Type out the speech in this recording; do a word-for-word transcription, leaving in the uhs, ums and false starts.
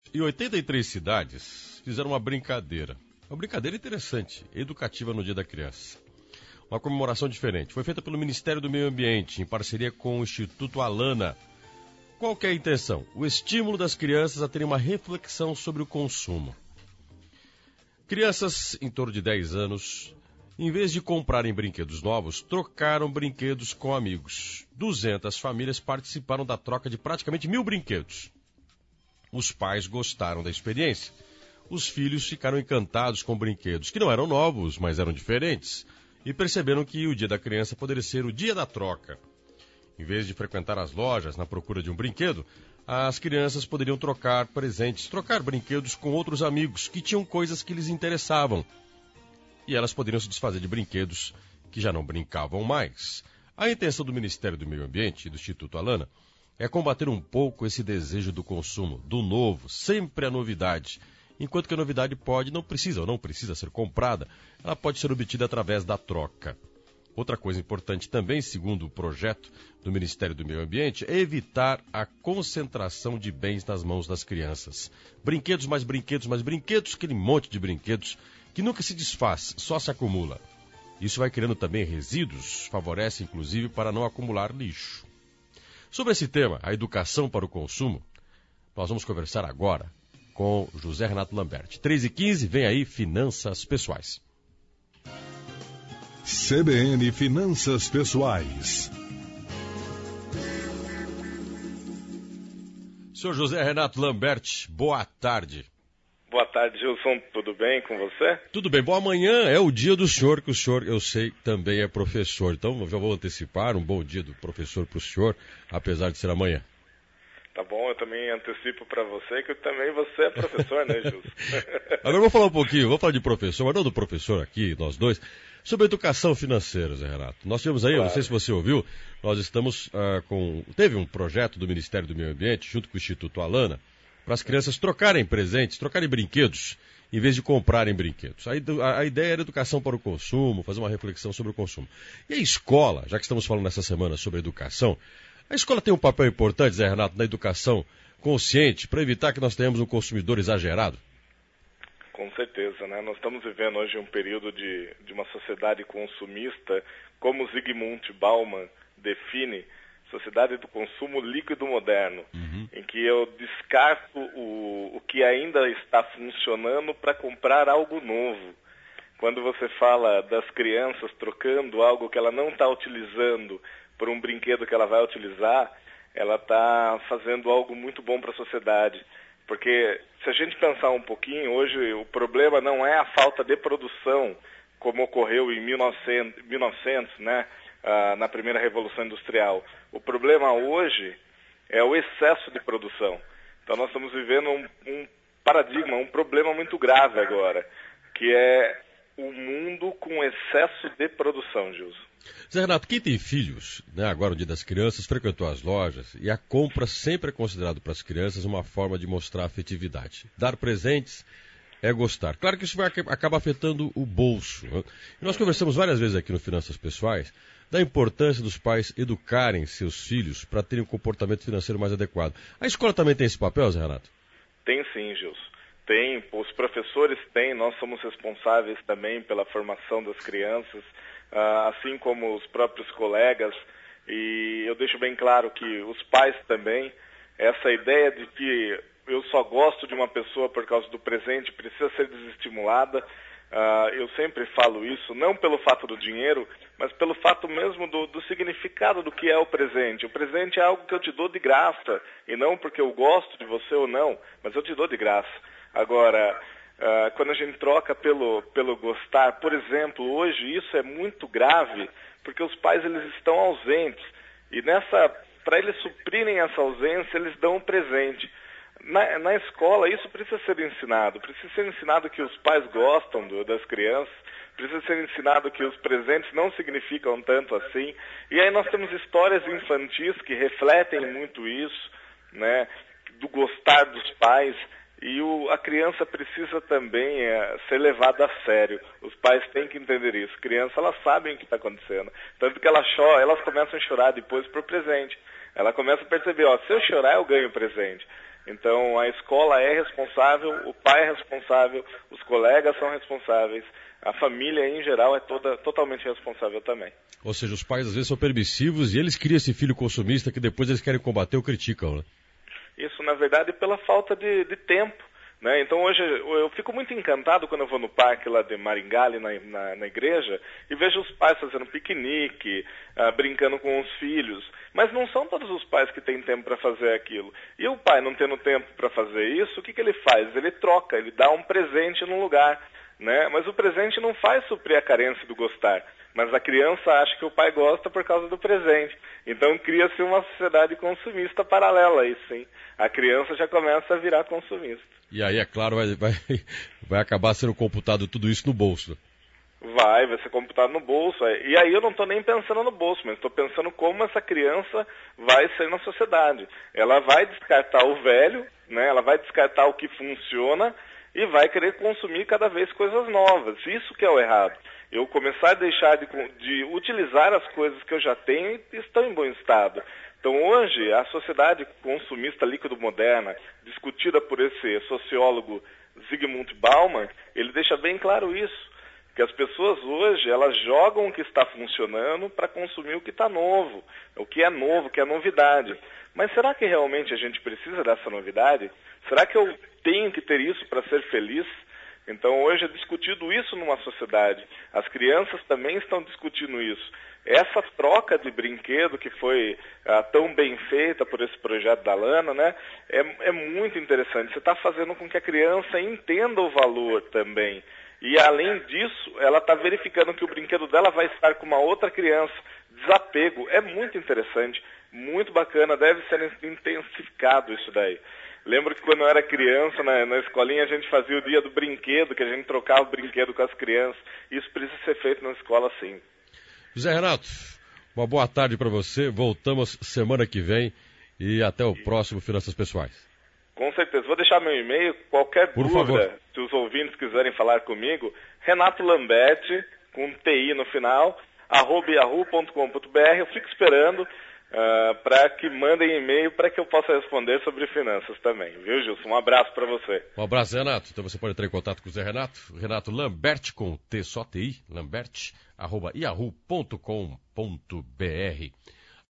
Em oitenta e três cidades, fizeram uma brincadeira. Uma brincadeira interessante, educativa no Dia da Criança. Uma comemoração diferente. Foi feita pelo Ministério do Meio Ambiente, em parceria com o Instituto Alana. Qual que é a intenção? O estímulo das crianças a terem uma reflexão sobre o consumo. Crianças em torno de dez anos, em vez de comprarem brinquedos novos, trocaram brinquedos com amigos. duzentas famílias participaram da troca de praticamente mil brinquedos. Os pais gostaram da experiência. Os filhos ficaram encantados com brinquedos que não eram novos, mas eram diferentes, e perceberam que o Dia da Criança poderia ser o dia da troca. Em vez de frequentar as lojas na procura de um brinquedo, as crianças poderiam trocar presentes, trocar brinquedos com outros amigos que tinham coisas que lhes interessavam. E elas poderiam se desfazer de brinquedos que já não brincavam mais. A intenção do Ministério do Meio Ambiente e do Instituto Alana é combater um pouco esse desejo do consumo, do novo, sempre a novidade. Enquanto que a novidade pode, não precisa ou não precisa ser comprada, ela pode ser obtida através da troca. Outra coisa importante também, segundo o projeto do Ministério do Meio Ambiente, é evitar a concentração de bens nas mãos das crianças. Brinquedos, mais brinquedos, mais brinquedos, aquele monte de brinquedos que nunca se desfaz, só se acumula. Isso vai criando também resíduos, favorece inclusive para não acumular lixo. Sobre esse tema, a educação para o consumo, nós vamos conversar agora com José Renato Lamberti. três e quinze, vem aí Finanças Pessoais. C B N Finanças Pessoais. Senhor José Renato Lamberti, boa tarde. Boa tarde, Gilson. Tudo bem com você? Tudo bem. Bom, amanhã é o dia do senhor, que o senhor, eu sei, também é professor. Então, eu já vou antecipar um bom dia do professor para o senhor, apesar de ser amanhã. Tá bom, eu também antecipo para você que também você é professor, né, Gilson? Agora eu vou falar um pouquinho, vou falar de professor, mas não do professor aqui, nós dois, sobre educação financeira, Zé Renato. Nós tivemos aí, claro. Não sei se você ouviu, nós estamos uh, com... Teve um projeto do Ministério do Meio Ambiente, junto com o Instituto Alana, para as crianças trocarem presentes, trocarem brinquedos, em vez de comprarem brinquedos. A, a, a ideia era educação para o consumo, fazer uma reflexão sobre o consumo. E a escola, já que estamos falando nessa semana sobre educação, a escola tem um papel importante, Zé Renato, na educação consciente, para evitar que nós tenhamos um consumidor exagerado? Com certeza, né? Nós estamos vivendo hoje um período de, de uma sociedade consumista, como Zygmunt Bauman define, sociedade do consumo líquido moderno, uhum. em que eu descarto o, o que ainda está funcionando para comprar algo novo. Quando você fala das crianças trocando algo que ela não está utilizando por um brinquedo que ela vai utilizar, ela está fazendo algo muito bom para a sociedade. Porque se a gente pensar um pouquinho, hoje o problema não é a falta de produção, como ocorreu em mil e novecentos, né, ah, na primeira Revolução Industrial. O problema hoje é o excesso de produção. Então nós estamos vivendo um, um paradigma, um problema muito grave agora, que é o mundo com excesso de produção, Gilson. Zé Renato, quem tem filhos, né, agora no Dia das Crianças, frequentou as lojas e a compra sempre é considerado para as crianças uma forma de mostrar afetividade. Dar presentes é gostar. Claro que isso vai, acaba afetando o bolso. Né? E nós conversamos várias vezes aqui no Finanças Pessoais da importância dos pais educarem seus filhos para terem um comportamento financeiro mais adequado. A escola também tem esse papel, Zé Renato? Tem sim, Gilson. Tem, os professores têm, nós somos responsáveis também pela formação das crianças, assim como os próprios colegas, e eu deixo bem claro que os pais também, essa ideia de que eu só gosto de uma pessoa por causa do presente precisa ser desestimulada. Eu sempre falo isso, não pelo fato do dinheiro, mas pelo fato mesmo do, do significado do que é o presente. O presente é algo que eu te dou de graça, e não porque eu gosto de você ou não, mas eu te dou de graça. Agora, uh, quando a gente troca pelo, pelo gostar, por exemplo, hoje isso é muito grave, porque os pais eles estão ausentes, e nessa, para eles suprirem essa ausência, eles dão um presente. Na, na escola isso precisa ser ensinado, precisa ser ensinado que os pais gostam do, das crianças, precisa ser ensinado que os presentes não significam tanto assim, e aí nós temos histórias infantis que refletem muito isso, né, do gostar dos pais. E o, a criança precisa também é, ser levada a sério. Os pais têm que entender isso. Crianças, elas sabem o que está acontecendo. Tanto que elas choram, elas começam a chorar depois por presente. Ela começa a perceber, ó, se eu chorar eu ganho presente. Então, a escola é responsável, o pai é responsável, os colegas são responsáveis, a família, em geral, é toda, totalmente responsável também. Ou seja, os pais, às vezes, são permissivos e eles criam esse filho consumista que depois eles querem combater ou criticam, né? Isso, na verdade, pela falta de, de tempo. Né? Então hoje eu fico muito encantado quando eu vou no parque lá de Maringá, ali na, na, na igreja, e vejo os pais fazendo piquenique, ah, brincando com os filhos. Mas não são todos os pais que têm tempo para fazer aquilo. E o pai, não tendo tempo para fazer isso, o que, que ele faz? Ele troca, ele dá um presente no lugar. Né? Mas o presente não faz suprir a carência do gostar. Mas a criança acha que o pai gosta por causa do presente. Então cria-se uma sociedade consumista paralela aí, sim. A criança já começa a virar consumista. E aí, é claro, vai, vai, vai acabar sendo computado tudo isso no bolso. Vai, vai ser computado no bolso. E aí eu não estou nem pensando no bolso, mas estou pensando como essa criança vai ser na sociedade. Ela vai descartar o velho, né? Ela vai descartar o que funciona e vai querer consumir cada vez coisas novas. Isso que é o errado. Eu começar a deixar de, de utilizar as coisas que eu já tenho e estão em bom estado. Então hoje, a sociedade consumista líquido-moderna, discutida por esse sociólogo Zygmunt Bauman, ele deixa bem claro isso, que as pessoas hoje, elas jogam o que está funcionando para consumir o que está novo, o que é novo, o que é novidade. Mas será que realmente a gente precisa dessa novidade? Será que eu tenho que ter isso para ser feliz? Então hoje é discutido isso numa sociedade. As crianças também estão discutindo isso. Essa troca de brinquedo que foi ah, tão bem feita por esse projeto da Lana, né, é, é muito interessante. Você está fazendo com que a criança entenda o valor também. E além disso, ela está verificando que o brinquedo dela vai estar com uma outra criança. Desapego. É muito interessante, muito bacana, deve ser intensificado isso daí. Lembro que quando eu era criança, na, na escolinha, a gente fazia o dia do brinquedo, que a gente trocava o brinquedo com as crianças. Isso precisa ser feito na escola, sim. José Renato, uma boa tarde para você. Voltamos semana que vem e até o próximo Finanças Pessoais. Com certeza. Vou deixar meu e-mail. Qualquer Por dúvida, favor. Se os ouvintes quiserem falar comigo, Renato Lamberti, com T I no final, arroba yahoo ponto com ponto br. Eu fico esperando uh, para que mandem e-mail para que eu possa responder sobre finanças também. Viu, Gilson? Um abraço para você. Um abraço, Renato. Então você pode entrar em contato com o Zé Renato. Renato Lamberti, com T só T I, Lamberti, arroba yahoo ponto com ponto br.